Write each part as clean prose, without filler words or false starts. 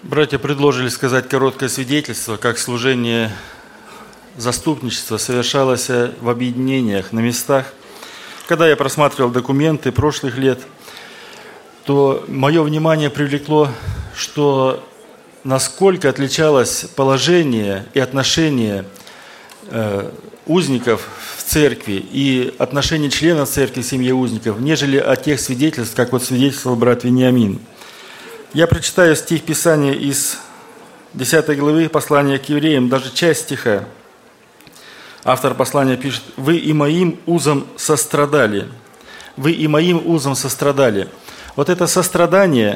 Братья предложили сказать короткое свидетельство, как служение заступничества совершалось в объединениях, на местах. Когда я просматривал документы прошлых лет, то мое внимание привлекло, что насколько отличалось положение и отношение узников в церкви и отношение членов церкви к семье узников, нежели от тех свидетельств, как вот свидетельствовал брат Вениамин. Я прочитаю стих Писания из 10 главы послания к евреям, даже часть стиха. Автор послания пишет: «Вы и моим узом сострадали». «Вы и моим узом сострадали». Вот это сострадание,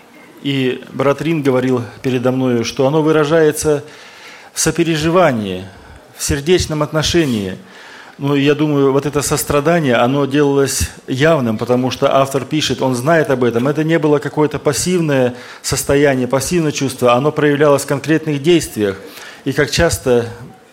и брат Рин говорил передо мною, что оно выражается в сопереживании, в сердечном отношении. Ну, я думаю, вот это сострадание, оно делалось явным, потому что автор пишет, он знает об этом. Это не было какое-то пассивное состояние, пассивное чувство, оно проявлялось в конкретных действиях. И как часто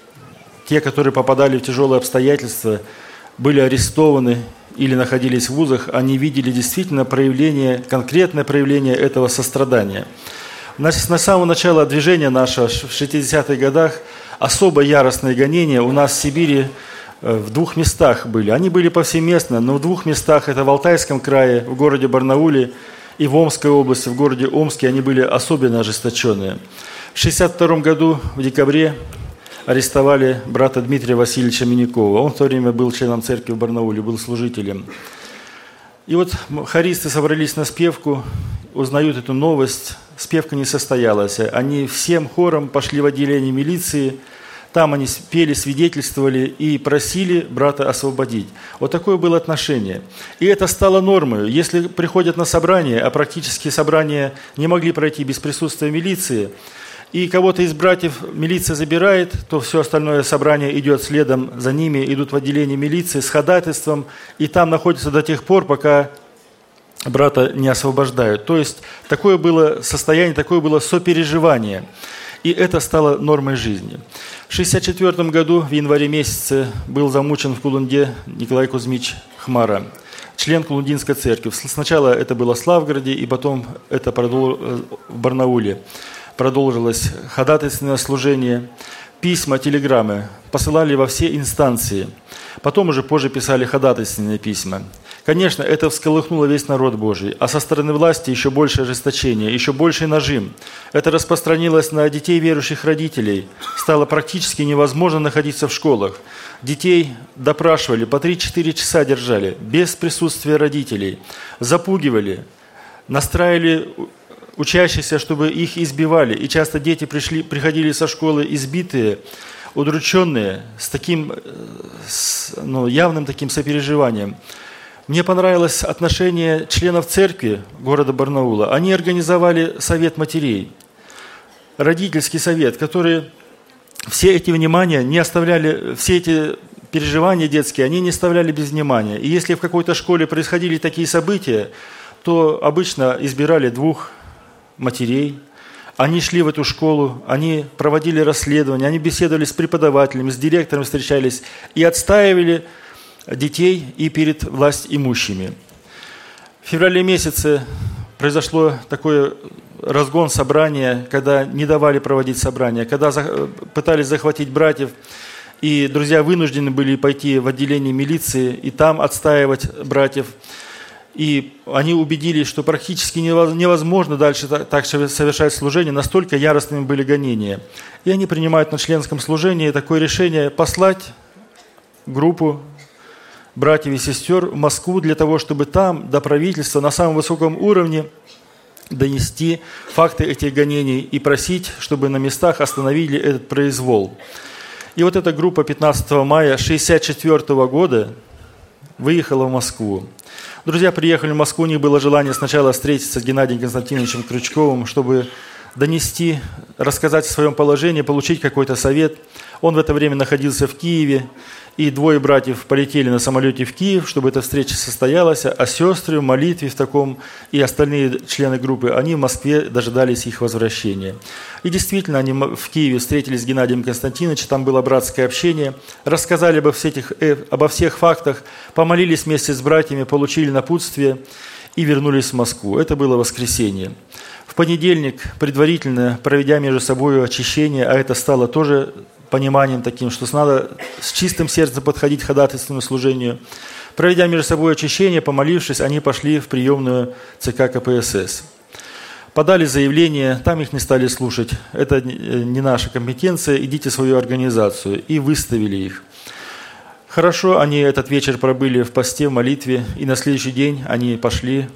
те, которые попадали в тяжелые обстоятельства, были арестованы или находились в вузах, они видели действительно проявление, конкретное проявление этого сострадания. На самого начала движения нашего, в 60-х годах, особо яростные гонения у нас в Сибири в двух местах были. Они были повсеместно, но в двух местах, это в Алтайском крае, в городе Барнауле, и в Омской области, в городе Омске, они были особенно ожесточенные. В 1962 году, в декабре, арестовали брата Дмитрия Васильевича Минякова. Он в то время был членом церкви в Барнауле, был служителем. И вот хористы собрались на спевку, узнают эту новость. Спевка не состоялась. Они всем хором пошли в отделение милиции. Там они пели, свидетельствовали и просили брата освободить. Вот такое было отношение. И это стало нормой. Если приходят на собрание, а практически собрания не могли пройти без присутствия милиции, и кого-то из братьев милиция забирает, то все остальное собрание идет следом за ними, идут в отделение милиции с ходатайством, и там находятся до тех пор, пока брата не освобождают. То есть такое было состояние, такое было сопереживание. И это стало нормой жизни. В 1964 году, в январе месяце, был замучен в Кулунде Николай Кузьмич Хмара, член Кулундинской церкви. Сначала это было в Славгороде, и потом это в Барнауле. Продолжилось ходатайственное служение. Письма, телеграммы посылали во все инстанции. Потом уже позже писали ходатайственные письма. Конечно, это всколыхнуло весь народ Божий, а со стороны власти еще больше ожесточения, еще больший нажим. Это распространилось на детей верующих родителей. Стало практически невозможно находиться в школах. Детей допрашивали, по 3-4 часа держали, без присутствия родителей. Запугивали, настраивали учащихся, чтобы их избивали. И часто дети приходили со школы избитые, удрученные, с таким явным таким сопереживанием. Мне понравилось отношение членов церкви города Барнаула. Они организовали совет матерей, родительский совет, который все эти внимания не оставляли, все эти переживания детские, они не оставляли без внимания. И если в какой-то школе происходили такие события, то обычно избирали 2 матерей. Они шли в эту школу, они проводили расследования, они беседовали с преподавателями, с директором встречались и отстаивали детей и перед власть имущими. В феврале месяце произошло такой разгон собрания, когда не давали проводить собрания, когда пытались захватить братьев, и друзья вынуждены были пойти в отделение милиции и там отстаивать братьев. И они убедились, что практически невозможно дальше так совершать служение, настолько яростными были гонения. И они принимают на членском служении такое решение послать группу братьев и сестер в Москву для того, чтобы там до правительства на самом высоком уровне донести факты этих гонений и просить, чтобы на местах остановили этот произвол. И вот эта группа 15 мая 1964 года выехала в Москву. Друзья приехали в Москву, у них было желание сначала встретиться с Геннадием Константиновичем Крючковым, чтобы донести, рассказать о своем положении, получить какой-то совет. Он в это время находился в Киеве, и 2 братьев полетели на самолете в Киев, чтобы эта встреча состоялась, а сестры в молитве в таком, и остальные члены группы, они в Москве дожидались их возвращения. И действительно, они в Киеве встретились с Геннадием Константиновичем, там было братское общение, рассказали обо всех фактах, помолились вместе с братьями, получили напутствие и вернулись в Москву. Это было воскресенье. В понедельник, предварительно проведя между собой очищение, а это стало тоже пониманием таким, что надо с чистым сердцем подходить к ходатайственному служению, проведя между собой очищение, помолившись, они пошли в приемную ЦК КПСС. Подали заявление, там их не стали слушать. Это не наша компетенция, идите в свою организацию. И выставили их. Хорошо, они этот вечер пробыли в посте, в молитве, и на следующий день они пошли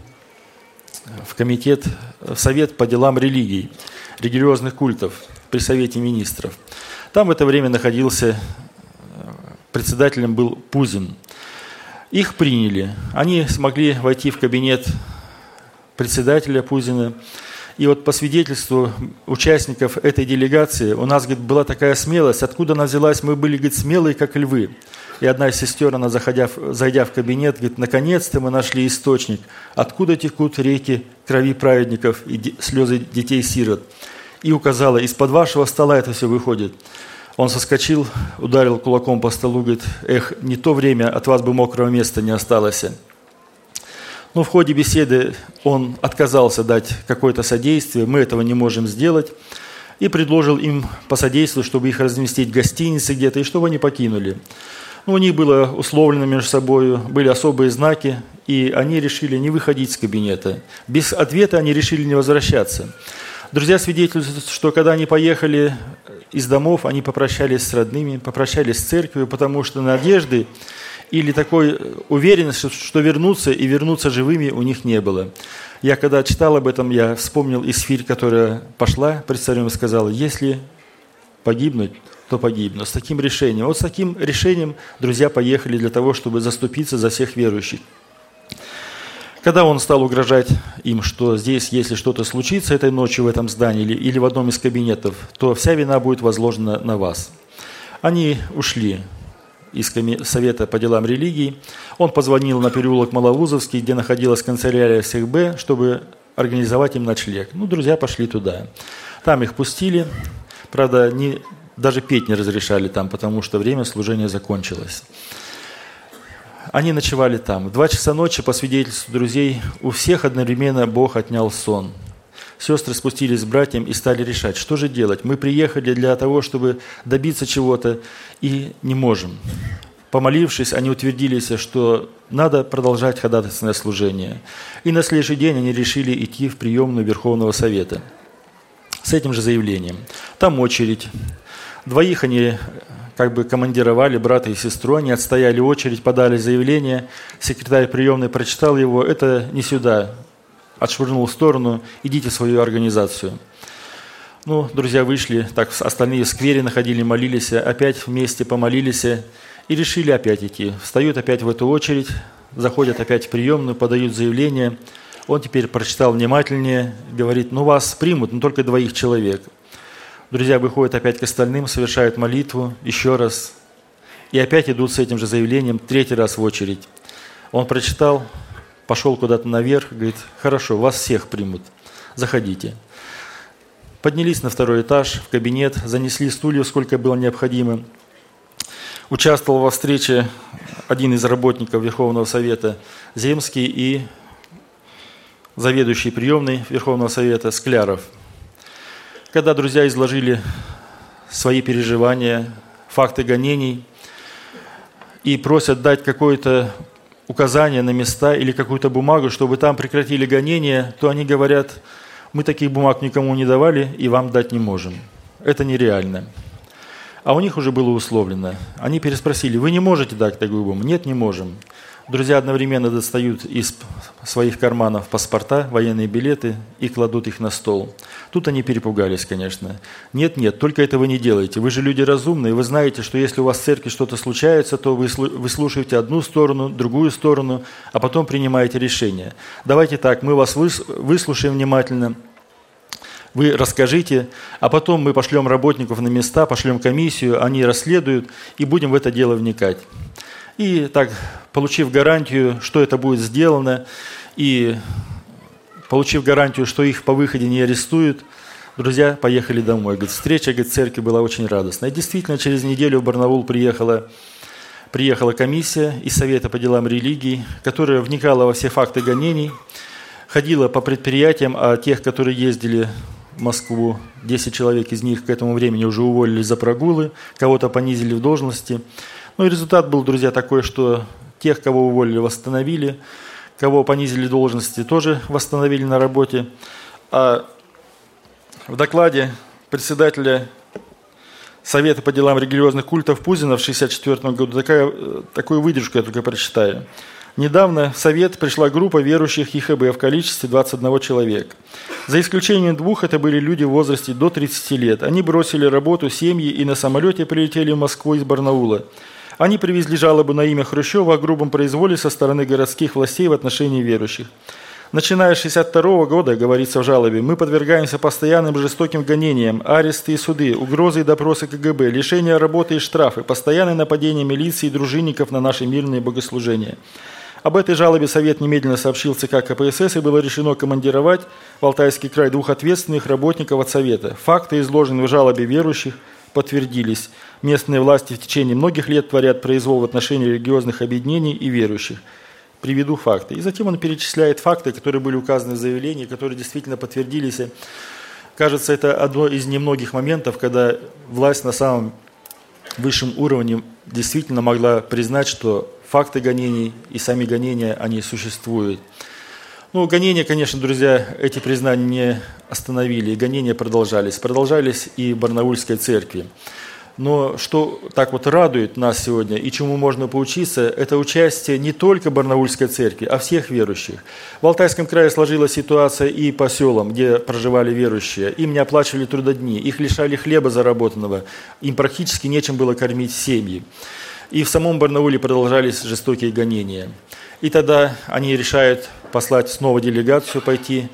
в комитет, в Совет по делам религий, религиозных культов при Совете министров. Там в это время находился, председателем был Пузин. Их приняли. Они смогли войти в кабинет председателя Пузина. И вот по свидетельству участников этой делегации у нас, говорит, была такая смелость. Откуда она взялась? Мы были, говорит, смелые, как львы. И одна из сестер, она, зайдя в кабинет, говорит, наконец-то мы нашли источник. Откуда текут реки крови праведников и слезы детей-сирот? И указала, из-под вашего стола это все выходит. Он соскочил, ударил кулаком по столу, говорит, эх, не то время, от вас бы мокрого места не осталось. Но в ходе беседы он отказался дать какое-то содействие, мы этого не можем сделать, и предложил им посодействовать, чтобы их разместить в гостинице где-то, и чтобы они покинули. У них было условлено между собой, были особые знаки, и они решили не выходить из кабинета. Без ответа они решили не возвращаться. Друзья свидетельствуют, что когда они поехали из домов, они попрощались с родными, попрощались с церковью, потому что надежды или такой уверенности, что вернуться и вернуться живыми у них не было. Я когда читал об этом, я вспомнил Исфирь, которая пошла пред царем и сказала, если погибнуть, то погибну. С таким решением. Вот с таким решением друзья поехали для того, чтобы заступиться за всех верующих. Когда он стал угрожать им, что здесь, если что-то случится этой ночью в этом здании или в одном из кабинетов, то вся вина будет возложена на вас. Они ушли из Совета по делам религий. Он позвонил на переулок Маловузовский, где находилась канцелярия СХБ, чтобы организовать им ночлег. Друзья пошли туда. Там их пустили. Правда, даже петь не разрешали там, потому что время служения закончилось. Они ночевали там. В 2 часа ночи, по свидетельству друзей, у всех одновременно Бог отнял сон. Сестры спустились с братьям и стали решать, что же делать. Мы приехали для того, чтобы добиться чего-то, и не можем. Помолившись, они утвердились, что надо продолжать ходатайственное служение. И на следующий день они решили идти в приемную Верховного Совета с этим же заявлением. Там очередь. 2 они командировали, брата и сестру, они отстояли очередь, подали заявление, секретарь приемной прочитал его, это не сюда, отшвырнул в сторону, идите в свою организацию. Друзья вышли, так остальные в сквере находили, молились, опять вместе помолились и решили опять идти. Встают опять в эту очередь, заходят опять в приемную, подают заявление. Он теперь прочитал внимательнее, говорит, вас примут, но только 2 человек. Друзья выходят опять к остальным, совершают молитву еще раз. И опять идут с этим же заявлением 3 раз в очередь. Он прочитал, пошел куда-то наверх, говорит, хорошо, вас всех примут, заходите. Поднялись на 2 этаж, в кабинет, занесли стульев, сколько было необходимо. Участвовал во встрече один из работников Верховного Совета Земский и заведующий приемной Верховного Совета Скляров. Когда друзья изложили свои переживания, факты гонений и просят дать какое-то указание на места или какую-то бумагу, чтобы там прекратили гонения, то они говорят, мы таких бумаг никому не давали и вам дать не можем. Это нереально. А у них уже было условлено. Они переспросили, вы не можете дать такую бумагу? Нет, не можем. Друзья одновременно достают из своих карманов паспорта, военные билеты и кладут их на стол. Тут они перепугались, конечно. Нет, только этого не делайте. Вы же люди разумные, вы знаете, что если у вас в церкви что-то случается, то вы слушаете одну сторону, другую сторону, а потом принимаете решение. Давайте так, мы вас выслушаем внимательно, вы расскажите, а потом мы пошлем работников на места, пошлем комиссию, они расследуют и будем в это дело вникать. И так, получив гарантию, что это будет сделано, и получив гарантию, что их по выходе не арестуют, друзья поехали домой. Встреча в церкви была очень радостная. И действительно, через неделю в Барнаул приехала комиссия из Совета по делам религий, которая вникала во все факты гонений. ходила по предприятиям, а тех, которые ездили в Москву, 10 человек из них к этому времени уже уволили за прогулы, кого-то понизили в должности. Ну и результат был, друзья, такой, что тех, кого уволили, восстановили, кого понизили должности, тоже восстановили на работе. А в докладе председателя Совета по делам религиозных культов Пузина в 1964 году такую выдержку я только прочитаю. Недавно в Совет пришла группа верующих ИХБ в количестве 21 человека. За исключением 2, это были люди в возрасте до 30 лет. Они бросили работу, семьи и на самолете прилетели в Москву из Барнаула. Они привезли жалобу на имя Хрущева о грубом произволе со стороны городских властей в отношении верующих. Начиная с 1962 года, говорится в жалобе, мы подвергаемся постоянным жестоким гонениям, аресты и суды, угрозы и допросы КГБ, лишение работы и штрафы, постоянное нападение милиции и дружинников на наши мирные богослужения. Об этой жалобе Совет немедленно сообщил ЦК КПСС, и было решено командировать в Алтайский край 2 ответственных работников от Совета. Факты, изложенные в жалобе верующих, подтвердились. Местные власти в течение многих лет творят произвол в отношении религиозных объединений и верующих. Приведу факты. И затем он перечисляет факты, которые были указаны в заявлении, которые действительно подтвердились. Кажется, это одно из немногих моментов, когда власть на самом высшем уровне действительно могла признать, что факты гонений и сами гонения, они существуют. Ну, гонения, конечно, друзья, эти признания не остановили, и гонения продолжались. Продолжались и в Барнаульской церкви. Но что так вот радует нас сегодня и чему можно поучиться, это участие не только Барнаульской церкви, а всех верующих. В Алтайском крае сложилась ситуация и по селам, где проживали верующие. Им не оплачивали трудодни, их лишали хлеба заработанного, им практически нечем было кормить семьи. И в самом Барнауле продолжались жестокие гонения. И тогда они решают послать снова делегацию, пойти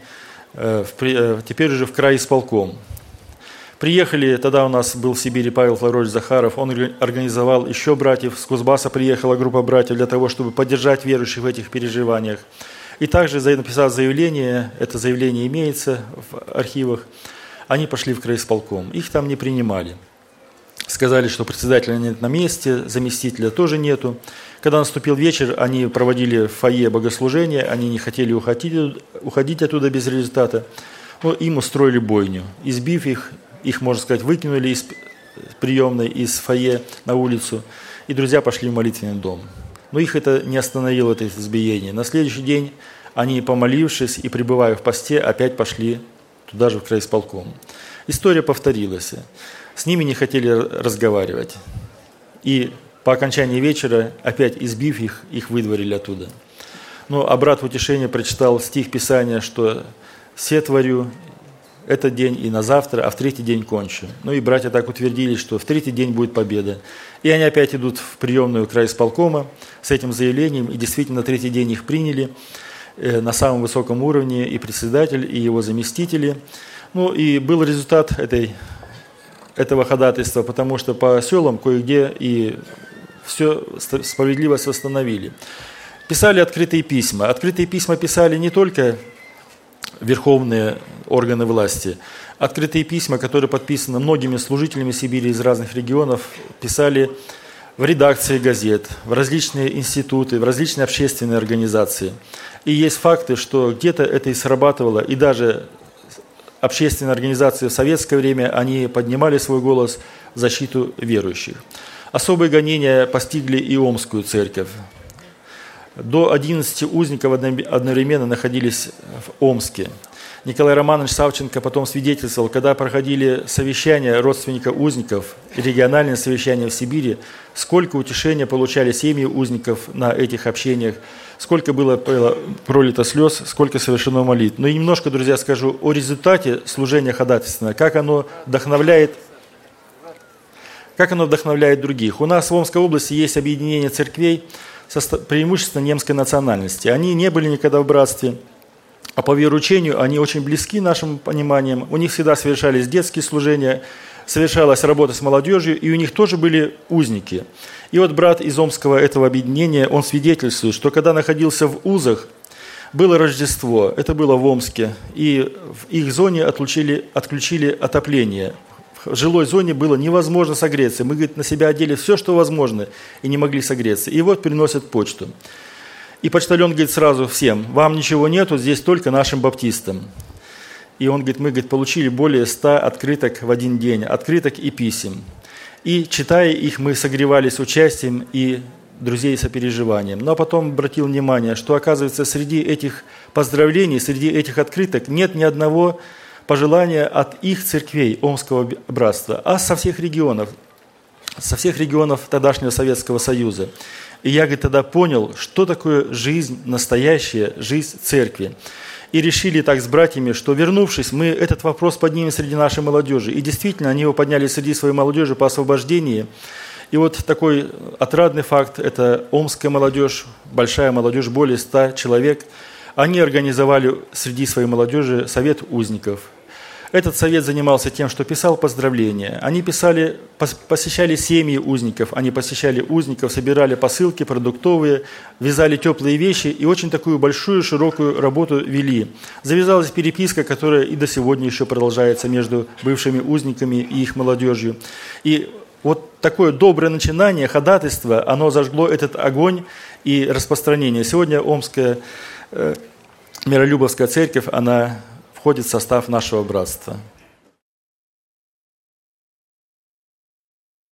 теперь уже в крайисполком. Приехали, тогда у нас был в Сибири Павел Флорович Захаров, он организовал еще братьев, с Кузбасса приехала группа братьев для того, чтобы поддержать верующих в этих переживаниях. И также написав заявление, это заявление имеется в архивах, они пошли в крайисполком, их там не принимали. Сказали, что председателя нет на месте, заместителя тоже нету. Когда наступил вечер, они проводили в фойе богослужения, они не хотели уходить оттуда без результата, но им устроили бойню, избив их, можно сказать, выкинули из приемной, из фойе на улицу, и друзья пошли в молитвенный дом. Но их это не остановило, это избиение. На следующий день они, помолившись и пребывая в посте, опять пошли туда же в крайисполком. История повторилась. С ними не хотели разговаривать. И по окончании вечера, опять избив их выдворили оттуда. Ну, а брат в утешение прочитал стих Писания, что «Се творю этот день и на завтра, а в 3-й день кончу». Ну и братья так утвердились, что в 3-й день будет победа. И они опять идут в приемную крайисполкома с этим заявлением, и действительно на 3-й день их приняли на самом высоком уровне и председатель, и его заместители. Ну и был результат этого ходатайства, потому что по селам кое-где и все справедливость восстановили. Писали открытые письма. Открытые письма писали не только верховные органы власти. Открытые письма, которые подписаны многими служителями Сибири из разных регионов, писали в редакции газет, в различные институты, в различные общественные организации. И есть факты, что где-то это и срабатывало, и даже общественные организации в советское время, они поднимали свой голос в защиту верующих. Особые гонения постигли и Омскую церковь. До 11 узников одновременно находились в Омске. Николай Романович Савченко потом свидетельствовал, когда проходили совещания родственников узников, региональные совещания в Сибири, сколько утешения получали семьи узников на этих общениях, сколько было пролито слез, сколько совершено молитв. Но и немножко, друзья, скажу о результате служения ходатайственного, как оно вдохновляет других. У нас в Омской области есть объединение церквей, преимущественно немской национальности. Они не были никогда в братстве, а по вероучению они очень близки нашим пониманиям. У них всегда совершались детские служения, совершалась работа с молодежью, и у них тоже были узники. И вот брат из Омского этого объединения, он свидетельствует, что когда находился в узах, было Рождество, это было в Омске, и в их зоне отключили отопление. В жилой зоне было невозможно согреться. Мы, говорит, на себя одели все, что возможно, и не могли согреться. И вот приносят почту. И почтальон говорит сразу всем: вам ничего нету, здесь только нашим баптистам. И он говорит: мы, говорит, получили более 100 открыток в один день, открыток и писем. И читая их, мы согревались участием и друзей сопереживанием. Но потом обратил внимание, что, оказывается, среди этих поздравлений, среди этих открыток нет ни одного пожелания от их церквей Омского братства, а со всех регионов тогдашнего Советского Союза. И я, говорит, тогда понял, что такое жизнь, настоящая жизнь церкви. И решили так с братьями, что, вернувшись, мы этот вопрос поднимем среди нашей молодежи. И действительно, они его подняли среди своей молодежи по освобождении. И вот такой отрадный факт – это омская молодежь, большая молодежь, более 100 человек. Они организовали среди своей молодежи совет узников. Этот совет занимался тем, что писал поздравления. Они посещали семьи узников, они посещали узников, собирали посылки продуктовые, вязали теплые вещи и очень такую большую, широкую работу вели. Завязалась переписка, которая и до сегодня еще продолжается между бывшими узниками и их молодежью. И вот такое доброе начинание, ходатайство, оно зажгло этот огонь и распространение. Сегодня Омская Миролюбовская церковь, она входит в состав нашего братства.